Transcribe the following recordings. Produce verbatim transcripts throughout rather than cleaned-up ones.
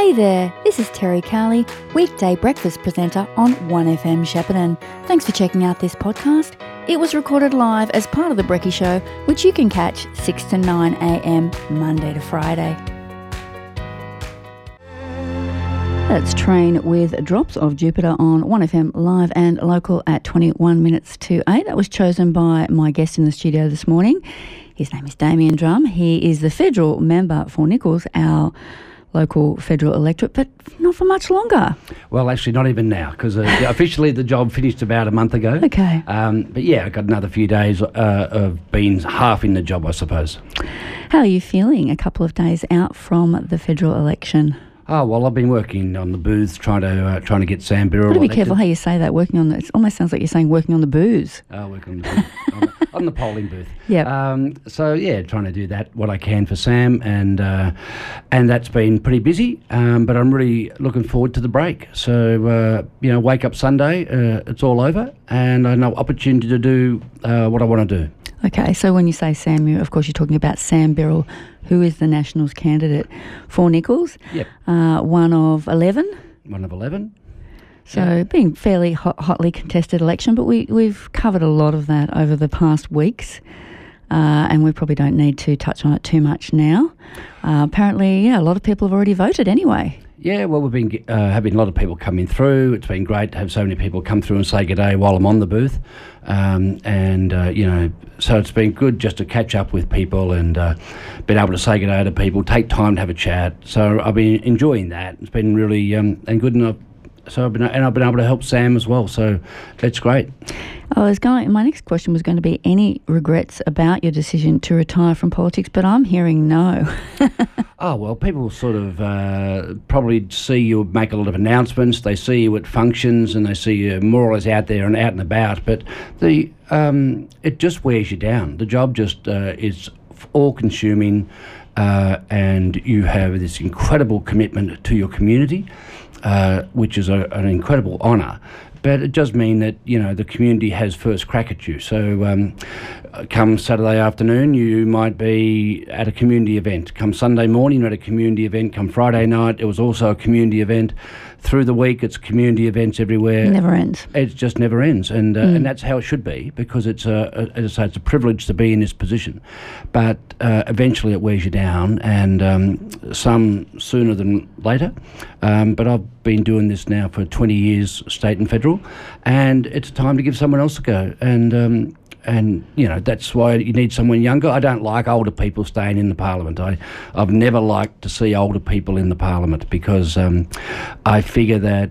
Hey there, this is Terry Cowley, weekday breakfast presenter on one F M Shepparton. Thanks for checking out this podcast. It was recorded live as part of The Brekkie Show, which you can catch six to nine a m Monday to Friday. That's Train with Drops of Jupiter on one F M live and local at twenty-one minutes to eight. That was chosen by my guest in the studio this morning. His name is Damien Drum. He is the federal member for Nichols, our local federal electorate, but not for much longer. Well, actually, not even now, because uh, officially the job finished about a month ago. Okay. Um, but yeah, I got another few days uh, of being half in the job, I suppose. How are you feeling a couple of days out from the federal election? Oh, well, I've been working on the booths, trying to uh, trying to get Sam Birrell Got to be elected. careful how you say that, working on the, it almost sounds like you're saying working on the booze. Oh, working on the booth. on, the, on the polling booth. Yep. Um, so, yeah, trying to do that, what I can for Sam, and uh, and that's been pretty busy, um, but I'm really looking forward to the break. So, uh, you know, wake up Sunday, uh, it's all over, and I have no opportunity to do uh, what I want to do. Okay, so when you say Sam, you, of course you're talking about Sam Birrell, who is the Nationals candidate for Nichols. Yep. Uh, one of eleven. One of eleven. So Yeah. being fairly hot, hotly contested election, but we, we've covered a lot of that over the past weeks, uh, and we probably don't need to touch on it too much now. Uh, apparently, yeah, a lot of people have already voted anyway. Yeah, well, we've been uh, having a lot of people coming through. It's been great to have so many people come through and say good day while I'm on the booth. Um, and, uh, you know, so it's been good just to catch up with people and uh, been able to say good day to people, take time to have a chat. So I've been enjoying that. It's been really um, and good enough. So I've been, and I've been able to help Sam as well. So that's great. I was going. My next question was going to be any regrets about your decision to retire from politics, but I'm hearing no. Oh, well, people sort of uh, probably see you make a lot of announcements. They see you at functions and they see you more or less out there and out and about. But the um, it just wears you down. The job just uh, is all-consuming, uh, and you have this incredible commitment to your community, uh, which is a, an incredible honour. But it does mean that, you know, the community has first crack at you. So um, come Saturday afternoon, you might be at a community event. Come Sunday morning, you're at a community event. Come Friday night, it was also a community event. Through the week, it's community events everywhere. It never ends. It just never ends. And uh, Mm. and that's how it should be, because it's, a, a, as I say, it's a privilege to be in this position. But uh, eventually it wears you down, and um, some sooner than later. Um, but I've been doing this now for twenty years, state and federal, and it's time to give someone else a go. And um, and you know, that's why you need someone younger. I don't like older people staying in the parliament. I I've never liked to see older people in the parliament, because um, I figure that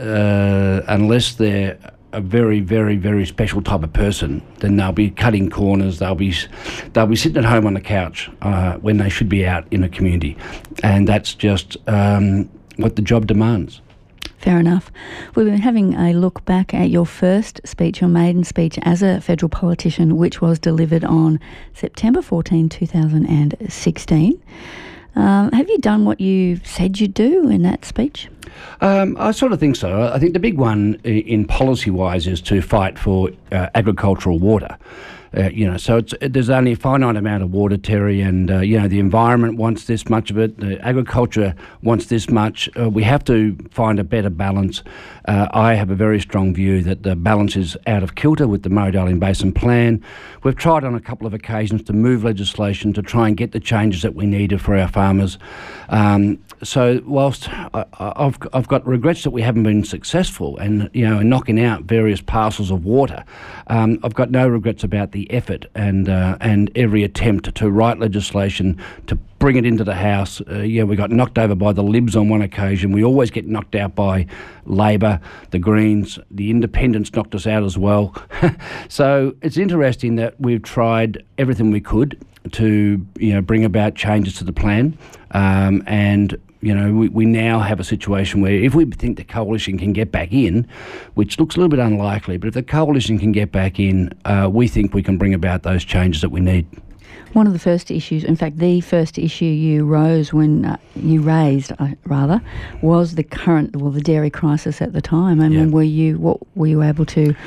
uh, unless they're a very, very, very special type of person, then they'll be cutting corners. They'll be, they'll be sitting at home on the couch uh, when they should be out in the community, and that's just um, what the job demands. Fair enough. We've been having a look back at your first speech, your maiden speech as a federal politician, which was delivered on September fourteenth, two thousand sixteen. Um, have you done what you said you'd do in that speech? Um, I sort of think so. I think the big one in policy-wise is to fight for uh, agricultural water. Uh, you know, so it's, there's only a finite amount of water, Terry, and, uh, you know, the environment wants this much of it, the agriculture wants this much. Uh, we have to find a better balance. Uh, I have a very strong view that the balance is out of kilter with the Murray-Darling Basin Plan. We've tried on a couple of occasions to move legislation to try and get the changes that we needed for our farmers. Um, so whilst I, I've, I've got regrets that we haven't been successful and, you know, in knocking out various parcels of water, um, I've got no regrets about the effort and uh, and every attempt to write legislation to bring it into the House. Uh, yeah, we got knocked over by the Libs on one occasion. We always get knocked out by Labor, the Greens, the Independents knocked us out as well. So it's interesting that we've tried everything we could to, you know, bring about changes to the plan, um, and you know, we, we now have a situation where if we think the coalition can get back in, which looks a little bit unlikely, but if the coalition can get back in, uh, we think we can bring about those changes that we need. One of the first issues, in fact, the first issue you rose when uh, you raised, uh, rather, was the current, well, the dairy crisis at the time. I mean, Yeah. were you what were you able to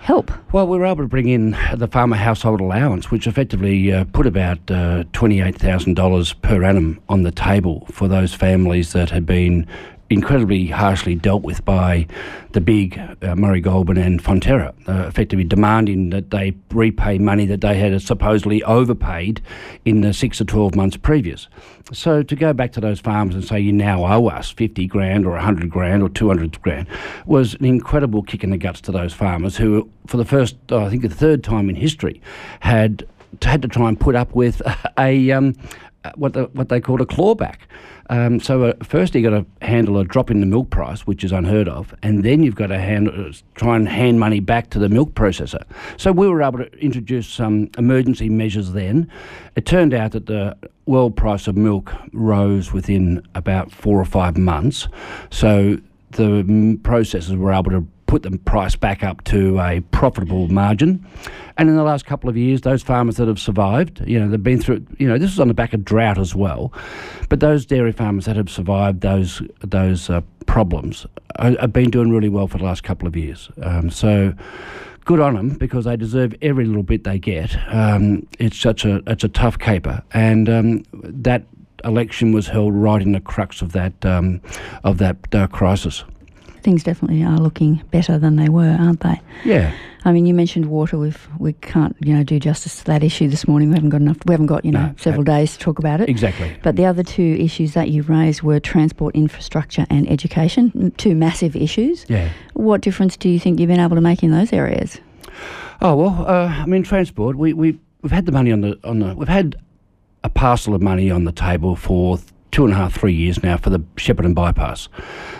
help? Well, we were able to bring in the farmer household allowance, which effectively uh, put about uh, twenty-eight thousand dollars per annum on the table for those families that had been incredibly harshly dealt with by the big uh, Murray Goulburn and Fonterra, uh, effectively demanding that they repay money that they had supposedly overpaid in the six to twelve months previous. So to go back to those farmers and say you now owe us fifty grand or one hundred grand or two hundred grand was an incredible kick in the guts to those farmers who, for the first, oh, I think the third time in history, had had to try and put up with a um, what the, what they called a clawback. Um, so uh, first you've got to handle a drop in the milk price, which is unheard of, and then you've got to hand, uh, try and hand money back to the milk processor. So we were able to introduce some emergency measures then. It turned out that the world price of milk rose within about four or five months. So the mm, processors were able to put the price back up to a profitable margin. And in the last couple of years, those farmers that have survived, you know, they've been through, you know, this is on the back of drought as well, but those dairy farmers that have survived those those uh, problems are, have been doing really well for the last couple of years. Um, so good on them, because they deserve every little bit they get. Um, it's such a it's a tough caper, and um, that election was held right in the crux of that um, of that uh, crisis. Things definitely are looking better than they were, aren't they? Yeah. I mean, you mentioned water. We've we can't you know do justice to that issue this morning. We haven't got enough. We haven't got you know No, several no. days to talk about it. Exactly. But the other two issues that you raised were transport, infrastructure, and education. Two massive issues. Yeah. What difference do you think you've been able to make in those areas? Oh well, uh, I mean, transport. We we we've had the money on the on the. We've had a parcel of money on the table for two and a half, three years now for the Shepparton bypass.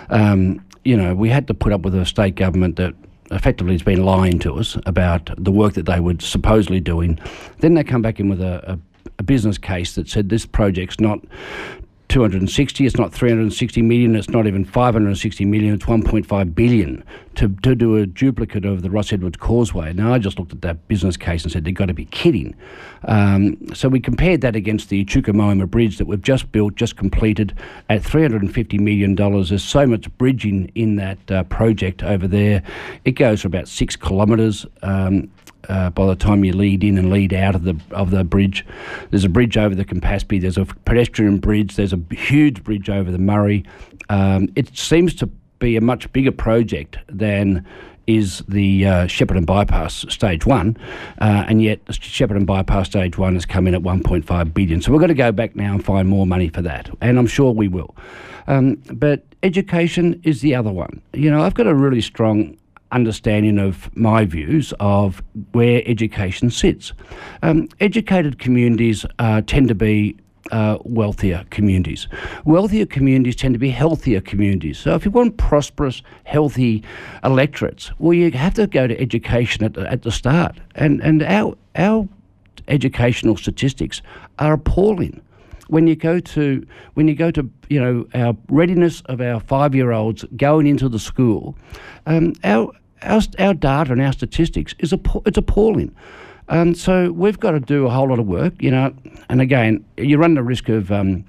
Um, you know, we had to put up with a state government that effectively has been lying to us about the work that they were supposedly doing. Then they come back in with a, a, a business case that said this project's not two hundred sixty, it's not three hundred sixty million, it's not even five hundred sixty million, it's one point five billion to, to do a duplicate of the Ross Edwards Causeway. Now, I just looked at that business case and said, they've got to be kidding. Um, so we compared that against the Chukamoema Bridge that we've just built, just completed at three hundred fifty million dollars. There's so much bridging in that uh, project over there. It goes for about six kilometres. Um, Uh, by the time you lead in and lead out of the of the bridge. There's a bridge over the Campaspe, there's a pedestrian bridge, there's a huge bridge over the Murray. Um, it seems to be a much bigger project than is the uh, Shepparton Bypass Stage one, uh, and yet Shepparton Bypass Stage one has come in at one point five billion dollars. So we've got to go back now and find more money for that, and I'm sure we will. Um, but education is the other one. You know, I've got a really strong understanding of my views of where education sits. Um, educated communities uh, tend to be uh, wealthier communities. Wealthier communities tend to be healthier communities. So if you want prosperous, healthy electorates, well, you have to go to education at the, at the start. And and our our educational statistics are appalling. When you go to when you go to you know our readiness of our five-year-olds going into the school, um, our our our data and our statistics is appa- it's appalling. Um, so we've got to do a whole lot of work, you know. And again, you run the risk of um,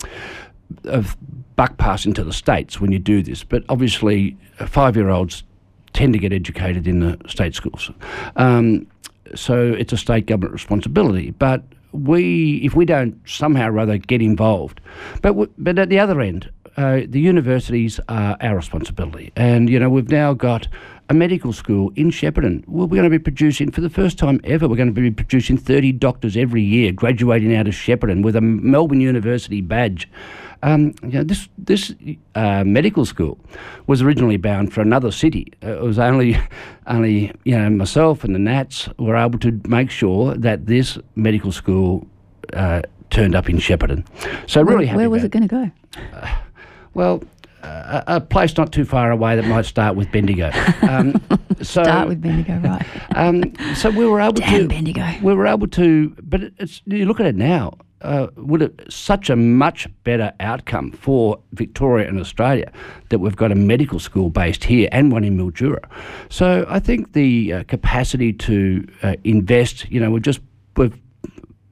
of buck passing to the states when you do this. But obviously, five-year-olds tend to get educated in the state schools, um, so it's a state government responsibility. But we, if we don't somehow or other get involved, but w- but at the other end, uh, the universities are our responsibility. And you know, we've now got a medical school in Shepparton. Well, we're going to be producing, for the first time ever, we're going to be producing thirty doctors every year graduating out of Shepparton with a Melbourne University badge. Um, you know, this this uh, medical school was originally bound for another city. Uh, it was only, only you know, myself and the Nats were able to make sure that this medical school uh, turned up in Shepparton. So really where, happy. Where was about it going to go? Uh, well, uh, a place not too far away that might start with Bendigo. Um, so, Start with Bendigo, right? um, so we were able Damn to. Bendigo. We were able to, but it's, you look at it now. Uh, would it such a much better outcome for Victoria and Australia that we've got a medical school based here and one in Mildura. So I think the uh, capacity to uh, invest, you know, we've just we've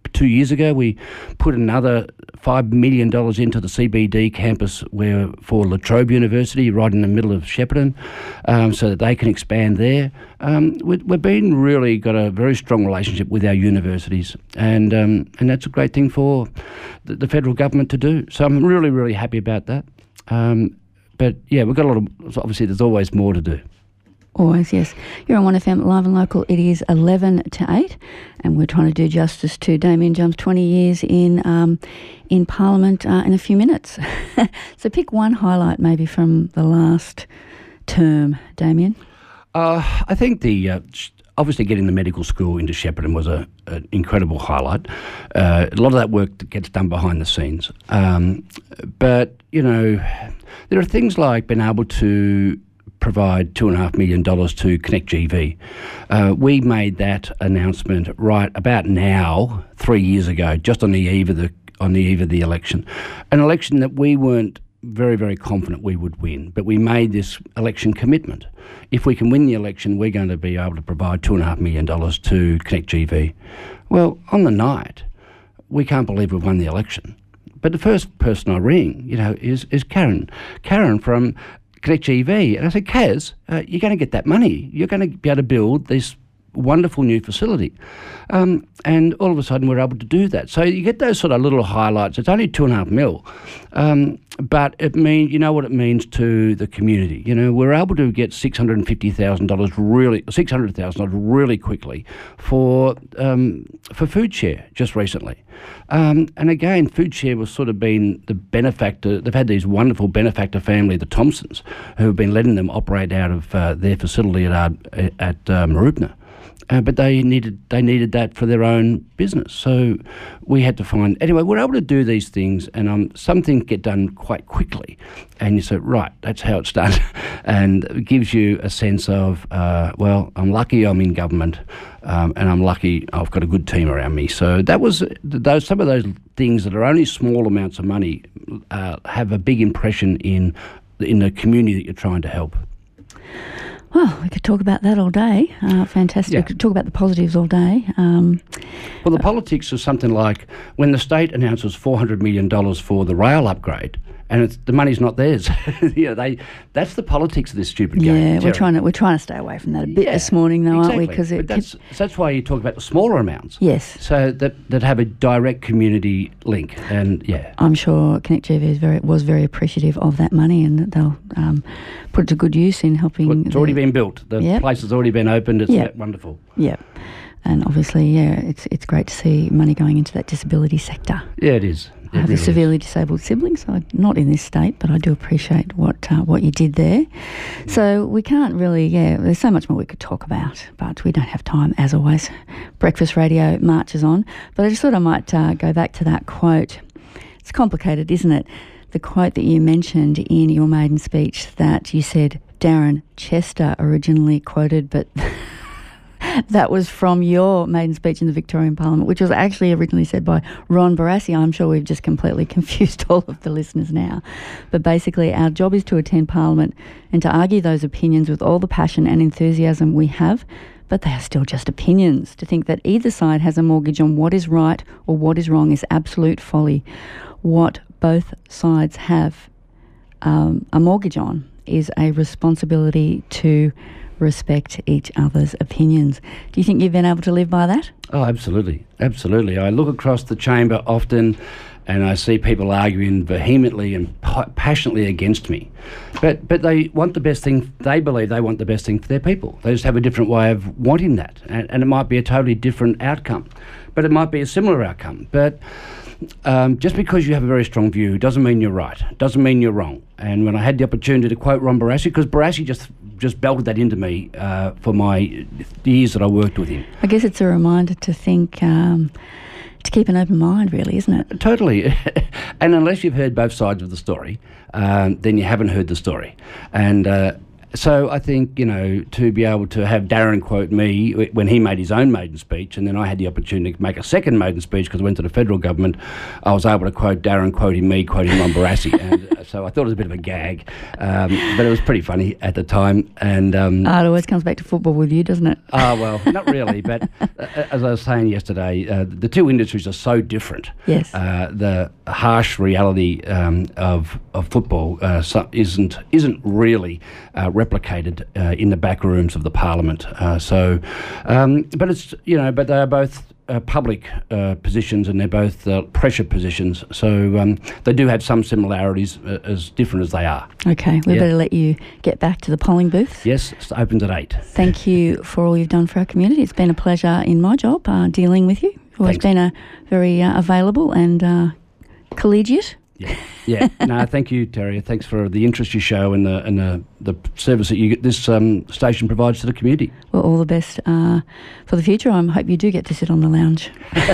two years ago, we put another five million dollars into the C B D campus where for La Trobe University, right in the middle of Shepparton, um, so that they can expand there. Um, we, we've been really got a very strong relationship with our universities, and um, and that's a great thing for the, the federal government to do. So I'm really, really happy about that. Um, but yeah, we've got a lot of, obviously there's always more to do. Always, yes. You're on one F M Live and Local. It is eleven to eight, and we're trying to do justice to Damien Drumm's twenty years in um, in Parliament uh, in a few minutes. So pick one highlight maybe from the last term, Damien. Uh, I think the uh, obviously getting the medical school into Shepparton was a, an incredible highlight. Uh, a lot of that work gets done behind the scenes. Um, but, you know, there are things like being able to provide two and a half million dollars to Connect G V. Uh, we made that announcement right about now, three years ago, just on the eve of the on the eve of the election, an election that we weren't very, very confident we would win, but we made this election commitment. If we can win the election, we're going to be able to provide two and a half million dollars to Connect G V. Well, on the night, we can't believe we've won the election. But the first person I ring, you know, is is Karen, Karen from Connect G V. And I said, Kaz, uh, you're going to get that money. You're going to be able to build this wonderful new facility. Um, and all of a sudden we're able to do that. So you get those sort of little highlights. It's only two and a half mil. Um, but it mean, you know what it means to the community. You know, we're able to get six hundred fifty thousand dollars really, six hundred thousand dollars really quickly for um, for Food Share just recently. Um, and again, Food Share was sort of been the benefactor. They've had these wonderful benefactor family, the Thompsons, who have been letting them operate out of uh, their facility at uh, at uh, Mooroopna. Uh, but they needed they needed that for their own business, so we had to find anyway. We're able to do these things, and um, some things get done quite quickly, and you say, right, that's how it's done, and it gives you a sense of, uh, well, I'm lucky I'm in government, um, and I'm lucky I've got a good team around me. So that was those some of those things that are only small amounts of money uh, have a big impression in in the community that you're trying to help. Well, we could talk about that all day. Uh, fantastic. Yeah. We could talk about the positives all day. Um, well, the uh, politics is something like when the state announces four hundred million dollars for the rail upgrade, and it's, the money's not theirs. you know, they that's the politics of this stupid yeah, game. Yeah, we're Terry. trying to we're trying to stay away from that a bit yeah, this morning, though, exactly. aren't we? Because but that's that's why you talk about the smaller amounts. Yes. So that that have a direct community link, and yeah, I'm sure Connect G V is very was very appreciative of that money, and that they'll um, put it to good use in helping. Well, it's the, already been built. The yep. place has already been opened. It's yep. wonderful. Yeah. And obviously, yeah, it's it's great to see money going into that disability sector. Yeah, it is. It I have really a severely is. disabled sibling, so I'm not in this state, but I do appreciate what uh, what you did there. So we can't really, yeah, there's so much more we could talk about, but we don't have time, as always. Breakfast radio marches on. But I just thought I might uh, go back to that quote. It's complicated, isn't it? The quote that you mentioned in your maiden speech that you said Darren Chester originally quoted, but that was from your maiden speech in the Victorian Parliament, which was actually originally said by Ron Barassi. I'm sure we've just completely confused all of the listeners now. But basically, our job is to attend Parliament and to argue those opinions with all the passion and enthusiasm we have, but they are still just opinions. To think that either side has a mortgage on what is right or what is wrong is absolute folly. What both sides have um, a mortgage on is a responsibility to respect each other's opinions. Do you think you've been able to live by that? Oh, absolutely. Absolutely. I look across the chamber often and I see people arguing vehemently and pa- passionately against me. But but they want the best thing, they believe they want the best thing for their people. They just have a different way of wanting that. And, and it might be a totally different outcome. But it might be a similar outcome. But um, just because you have a very strong view doesn't mean you're right. Doesn't mean you're wrong. And when I had the opportunity to quote Ron Barassi, because Barassi just just belted that into me uh, for my the years that I worked with him. I guess it's a reminder to think, um, to keep an open mind, really, isn't it? Totally. And unless you've heard both sides of the story, um, then you haven't heard the story. And uh, So I think, you know, to be able to have Darren quote me when he made his own maiden speech, and then I had the opportunity to make a second maiden speech because I went to the federal government, I was able to quote Darren quoting me, quoting Ron Barassi. And so I thought it was a bit of a gag, um, but it was pretty funny at the time. And um, oh, it always comes back to football with you, doesn't it? Oh, well, not really. But uh, as I was saying yesterday, uh, the two industries are so different. Yes. Uh, the harsh reality um, of of football uh, so isn't isn't really uh, replicated uh, in the back rooms of the Parliament. Uh, so, um, but it's you know, but they are both uh, public uh, positions, and they're both uh, pressure positions. So um, they do have some similarities, uh, as different as they are. Okay, we Yeah. better let you get back to the polling booth. Yes, it opens at eight. Thank you for all you've done for our community. It's been a pleasure in my job uh, dealing with you. You've always Thanks. been a very uh, available and uh, collegiate. Yeah, yeah. No, thank you, Terry. Thanks for the interest you show and the and the, the service that you get, this um, station provides to the community. Well, all the best uh, for the future. I hope you do get to sit on the lounge.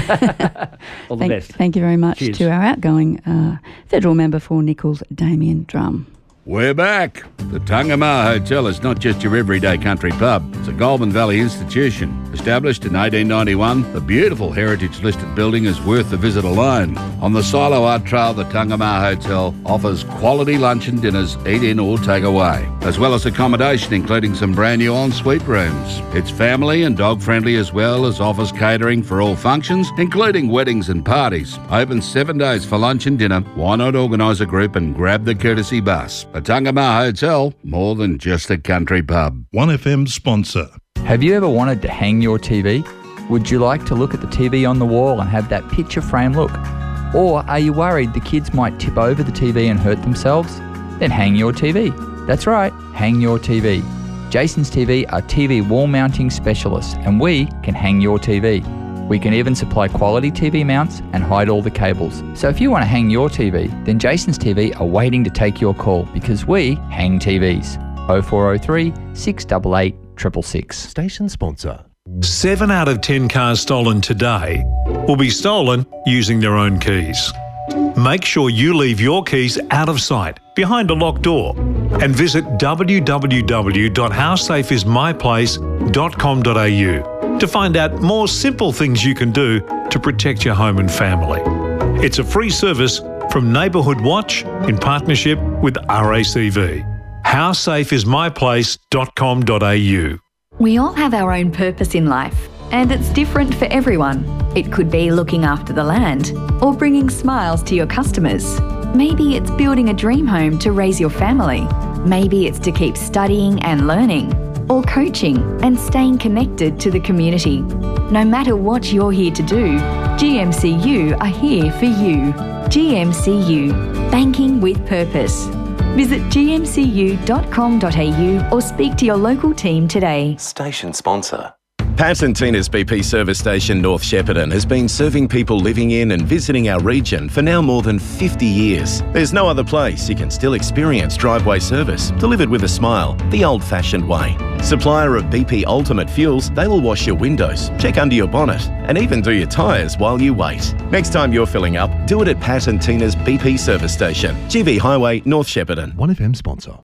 All the thank, best. Thank you very much Cheers. to our outgoing uh, federal member for Nichols, Damien Drum. We're back. The Tungamar Hotel is not just your everyday country pub. It's a Goulburn Valley institution. Established in eighteen ninety-one, the beautiful heritage-listed building is worth the visit alone. On the Silo Art Trail, the Tungamar Hotel offers quality lunch and dinners, eat in or take away, as well as accommodation including some brand new ensuite rooms. It's family and dog-friendly, as well as offers catering for all functions, including weddings and parties. Open seven days for lunch and dinner. Why not organise a group and grab the courtesy bus? The Tungamar Hotel, more than just a country pub. one F M sponsor. Have you ever wanted to hang your T V? Would you like to look at the T V on the wall and have that picture frame look? Or are you worried the kids might tip over the T V and hurt themselves? Then hang your T V. That's right, hang your T V. Jason's T V are T V wall mounting specialists, and we can hang your T V. We can even supply quality T V mounts and hide all the cables. So if you want to hang your T V, then Jason's T V are waiting to take your call, because we hang T Vs. oh four oh three, six eight eight, six six six. Station sponsor. Seven out of ten cars stolen today will be stolen using their own keys. Make sure you leave your keys out of sight, behind a locked door, and visit w w w dot how safe is my place dot com dot a u to find out more simple things you can do to protect your home and family. It's a free service from Neighbourhood Watch in partnership with R A C V. how safe is my place dot com dot a u. We all have our own purpose in life, and it's different for everyone. It could be looking after the land or bringing smiles to your customers. Maybe it's building a dream home to raise your family. Maybe it's to keep studying and learning, or coaching and staying connected to the community. No matter what you're here to do, G M C U are here for you. G M C U, banking with purpose. Visit g m c u dot com dot a u or speak to your local team today. Station sponsor. Pat and Tina's B P service station North Shepparton has been serving people living in and visiting our region for now more than fifty years. There's no other place you can still experience driveway service, delivered with a smile, the old-fashioned way. Supplier of B P Ultimate Fuels, they will wash your windows, check under your bonnet, and even do your tyres while you wait. Next time you're filling up, do it at Pat and Tina's B P service station, G V Highway, North Shepparton. one F M sponsor.